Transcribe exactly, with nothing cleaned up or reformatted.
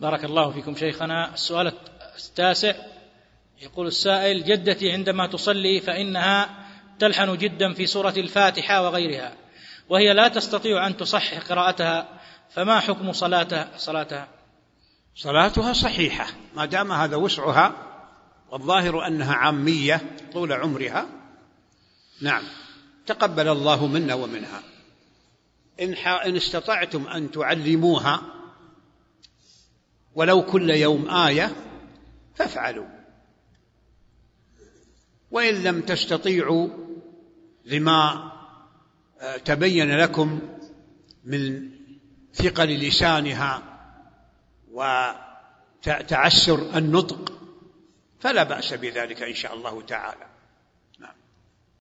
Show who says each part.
Speaker 1: بارك الله فيكم شيخنا. السؤال التاسع يقول السائل: جدتي عندما تصلي فإنها تلحن جدا في سورة الفاتحة وغيرها، وهي لا تستطيع أن تصحح قراءتها، فما حكم صلاتها صلاتها
Speaker 2: صلاتها صحيحة ما دام هذا وسعها، والظاهر أنها عامية طول عمرها. نعم، تقبل الله منا ومنها. إن استطعتم أن تعلموها ولو كل يوم آية فافعلوا، وإن لم تستطيعوا لما تبين لكم من ثقل لسانها وتعسر النطق فلا بأس بذلك إن شاء الله تعالى.